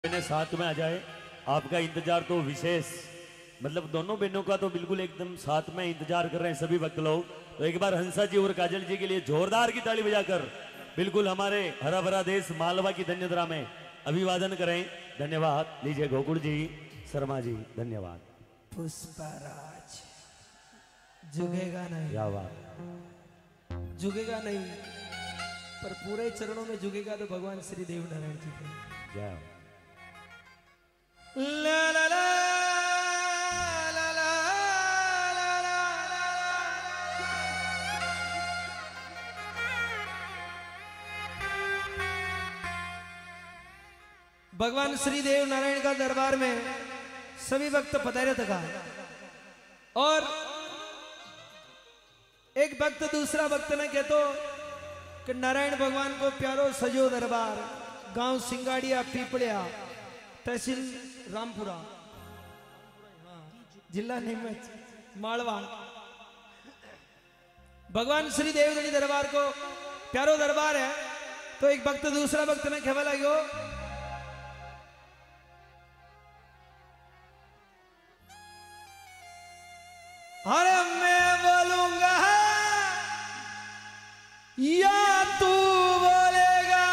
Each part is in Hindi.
साथ में आ जाए। आपका इंतजार तो विशेष, मतलब दोनों बहनों का तो बिल्कुल एकदम साथ में इंतजार कर रहे हैं सभी भक्त लोग। तो एक बार हंसा जी और काजल जी के लिए जोरदार की ताली बजाकर बिल्कुल हमारे हरा भरा देश मालवा की धन्यता में अभिवादन करें। धन्यवाद। लीजिए गोकुल जी, शर्मा जी, धन्यवाद। पुष्पराज झुकेगा नहीं, क्या बात, झुकेगा नहीं, पर पूरे चरणों में झुकेगा तो भगवान श्री देव नारायण जी के। जय। ला ला ला ला ला ला ला। भगवान श्री देव नारायण का दरबार में सभी भक्त पधारे था और एक भक्त दूसरा भक्त ने कहतो कि नारायण भगवान को प्यारो सजो दरबार, गांव सिंगाड़िया पीपड़िया, तहसील रामपुरा, जिला नीमच, मालवा। भगवान श्री देवगणी दरबार को प्यारो दरबार है। तो एक भक्त दूसरा भक्त ने कहवा लगे, अरे मैं बोलूंगा या तू बोलेगा,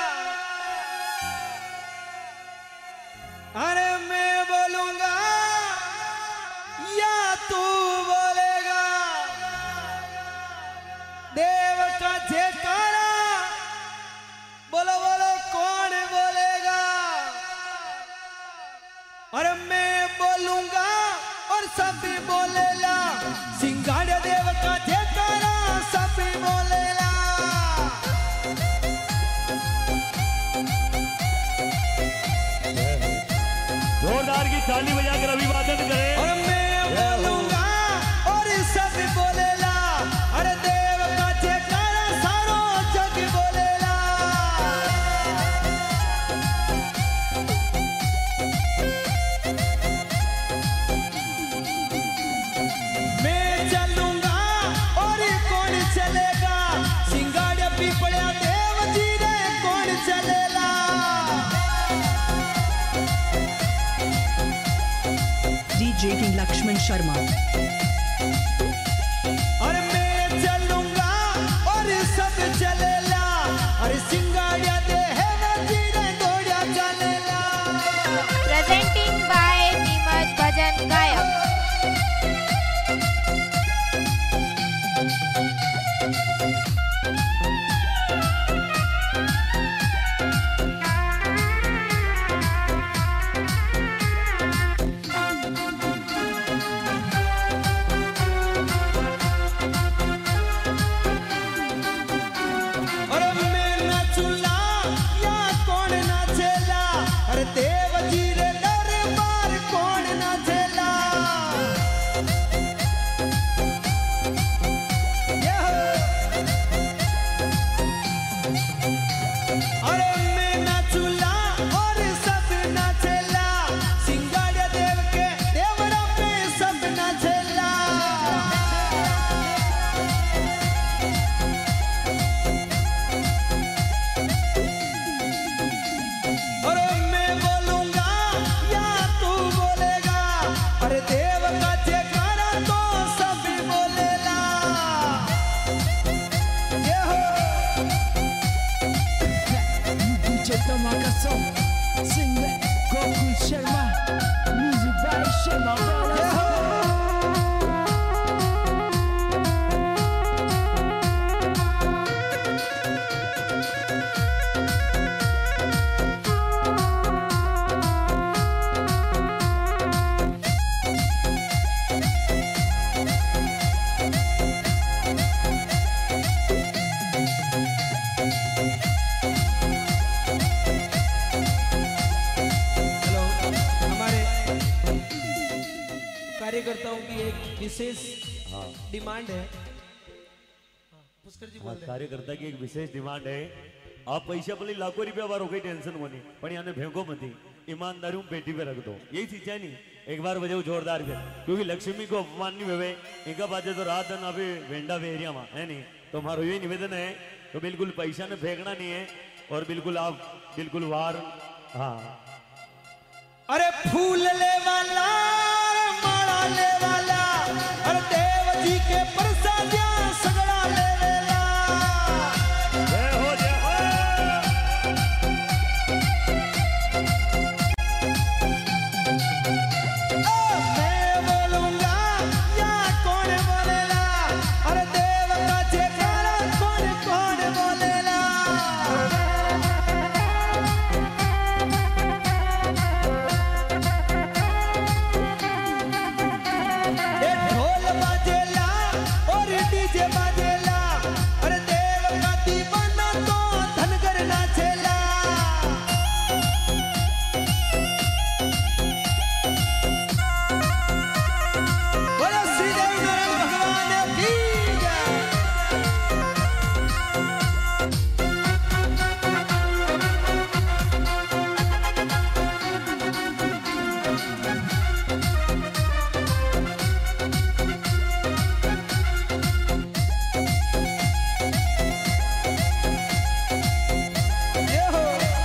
अरे मैं बोलूंगा या तू बोलेगा, देव का जयकारा बोलो बोलो कौन बोलेगा। अरे मैं बोलूंगा और सभी बोलेला, सिंगाड़े देव का जयकारा सभी बोलेला। जोरदार की ताली बजाकर अभिवादन करें। और मैं बोलूंगा और सभी बोलेला, अरे देव का जयकारा सारो जग बोलेला। मैं चलूंगा और कौन चलेगा, सिंगाड़े पीपड़िया देव जी रे कौन चलेला। DJ King Lakshman Sharma. और मैं चलूंगा और सब चलेला, और सिंगाड़िया देव जी रे घोड़िया चलेला। Presenting by Nimaj Bhajan Gayak. और मैं नाचूला या कौन नाचेला, अरे देव जी रे दरबार कौन नाचेला। अरे मैं नाचूला और सब नाचेला, सिंगाड़े देव के देवरा पे सब नाचेला। और मैं बोलूंगा या तू बोलेगा, अरे देव का जयकारा तो सभी बोलेला। ये हो DJ Tamakaso. Sing that Gokul Sharma. Music by Sharma ये Brothers. हो हेलो, हमारे कार्यकर्ताओं की एक विशेष हाँ, डिमांड है। पुष्कर जी बोल रहे हैं। कार्यकर्ता की एक विशेष डिमांड है। आप पैसा भले लाखों रुपया वारो कोई टेंशन होनी, पर याने भेंको मती, ईमानदारी में पेटी पे रख दो। यही चीज है नहीं। एक बार बजाओ जोरदार के, क्योंकि लक्ष्मी को अपमान नहीं हुए। इनका बाजे तो रात दिन अभी वेंडा वे एरिया में है नहीं। तो हमारा यही निवेदन है, तो बिल्कुल पैसा ने फेंकना नहीं है और बिल्कुल आप बिल्कुल वार, हाँ अरे फूल ले वाला अरे माला ले वाला अरे देव जी के प्रसादिया सगड़ा ले वेला। जय हो जय हो। मैं बोलूंगा या कौन बोलेला अरे देव का जयकारा कौन कौन बोलेला। ये ढोल बाजेला और डीजे बाजेला अरे देव का दीवाना तो धनगर नाचेला। बोलो श्री देव नारायण भगवान की जय। ये हो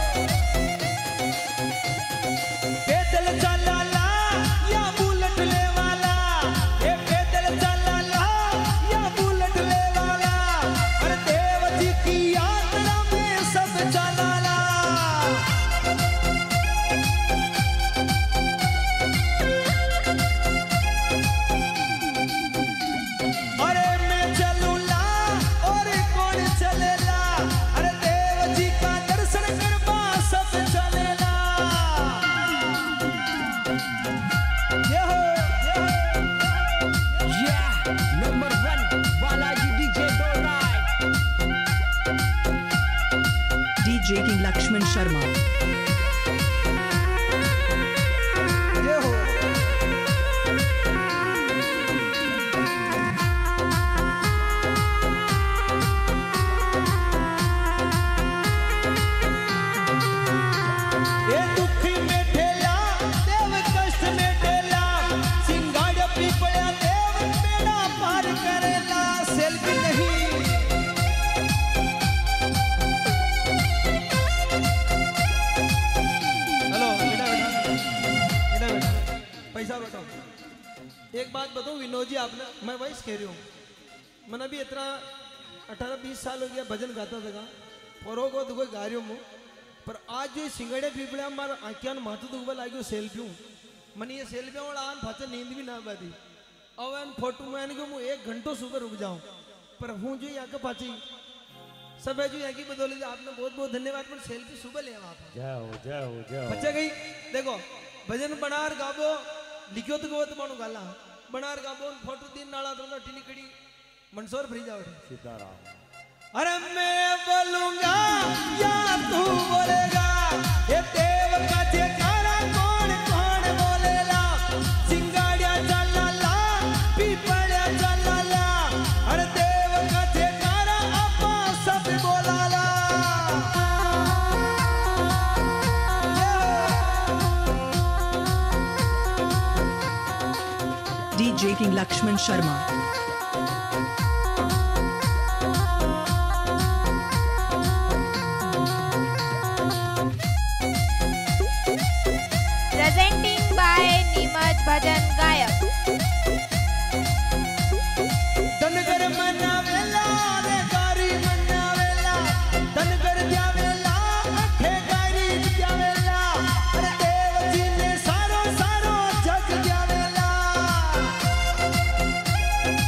पैदल चलाला या बुलेट ले वाला ये पैदल चलाला या बुलेट ले वाला अरे देव जी की यात्रा में सब चलाला। अरे मैं चलूला और कौन चलेला अरे देव जी का दर्शन करवा सब चलेला। ये हो Yeah, number one, Balaji DJ Dorai. DJ King Lakshman Sharma. ये हो ये दुखी में ठेला देव कष्ट में ठेला सिंगाड़ पीपड़ा देव बेड़ा पार करेला। सेल्फी नहीं हेलो बेटा बेटा बेटा बेटा पैसा बताओ। एक बात बताओ विनोद जी आपने मैं वॉइस कह रही हूँ मैंने भी इतना 18-20 साल हो गया भजन गाता था परो को दुगो गा रही हूँ मैं। पर आज जो सिंगड़े पीपड़े मार आख्यान माथु दुगबा लाग्यो सेल्फी हूँ मैंने ये सेल्फी वाला आन फाचे नींद भी ना बाती अब एन फोटो में आने को मैं 1 घंटों सुबह रुक जाऊँ पर हूँ जो यहाँ का पाची सब है जो यहाँ की बदौलत आपने बहुत बहुत धन्यवाद पर सेल्फी सुबह ले आप जय हो जय हो जय हो। बच्चा गई देखो भजन बनार गाबो लिखो तो गो तो मानो गाला बनार गाबो फोटो दिन नाला तो टिनी कड़ी मंदसौर भरी जाओ। सीताराम। अरे मैं बोलूंगा या तू बोलेगा ये देव का जयकारा कौन कौन बोलेला। सिंगाड़िया चलाला पीपड़िया चलाला अरे देव का जयकारा अपा सब बोलाला। DJ King Lakshman Sharma. Presenting by Nimaj Bhajan Gayak. Dhangar मनावेला रे गारी मनावेला धनगर द्यावेला अठे गारी द्यावेला अरे देव जी ने सारो सारो जग द्यावेला।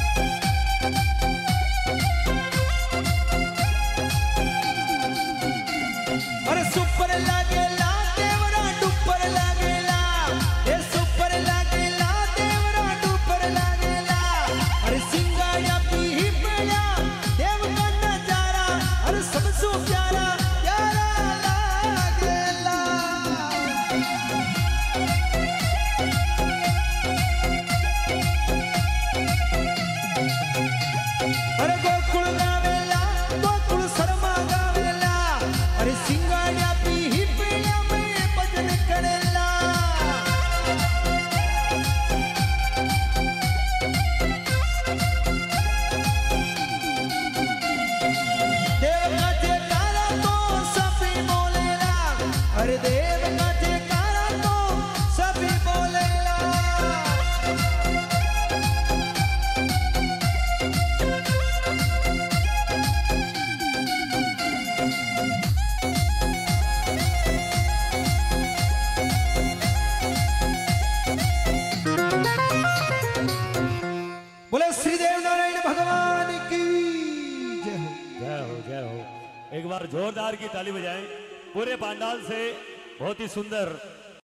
बार जोरदार की ताली बजाएं। पूरे पंडाल से बहुत ही सुंदर